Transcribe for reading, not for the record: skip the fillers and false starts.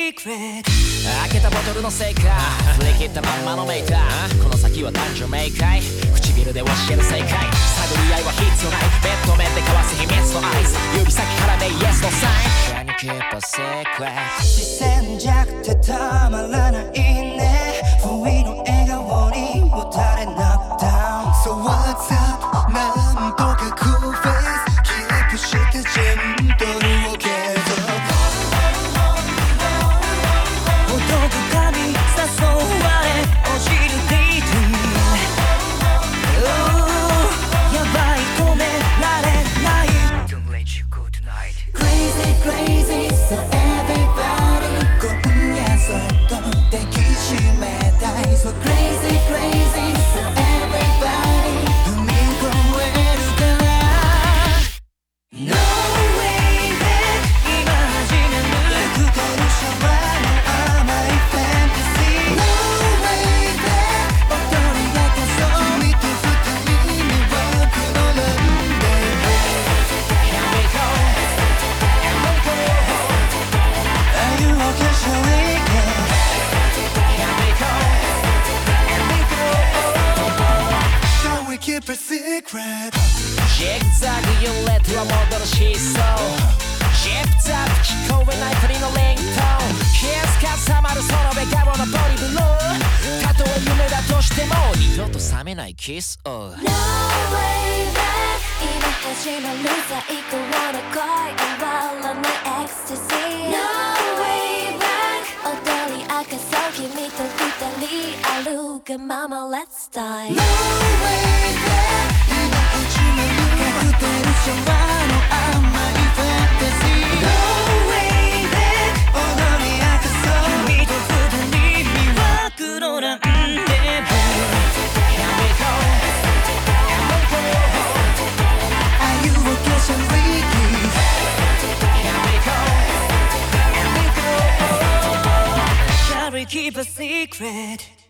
secret 開けたボトルのせいか振り切ったまんまのメーターこの先は男女明快唇で教える正解探り合いは必要ないベッド面で交わす秘密の合図指先からで Yes のサイン Can you keep a secret 視線じゃくてたまらないね不意の笑顔にもたれ Knock down So what's up なんとかクールフェイスキープしてジェントルを継続ほどくかに誘われ落ちるディートやばい止められない Don't let you go tonight Crazy crazy so everybody 今夜そっと抱きしめたい So crazy crazy so everybody 踏み越えるから No way back 今始めるくてるシャワーの甘いファンタジー No way back 踊り明かそう君と二人にはこのなんで Here we go And we go Are you okay shall we go Here we go And we go Shall we keep a secret ジグザグ揺れては戻る疾走ジップザップ聞こえない鳥のリングトーンキスかさまるその笑顔のボディブルーたとえ夢だとしても二度と覚めないキスを No way back 今始まる最高の恋終わらないエクスタシー No way back 踊り明かそう君と二人歩くまま Let's die No way back 今始まるカクテルシャワーの甘いファンタジー No way back 踊り明かそう君と二人には黒なんて Here we go And we go Are you okay shall we kiss Here we go And we go Shall we keep a secret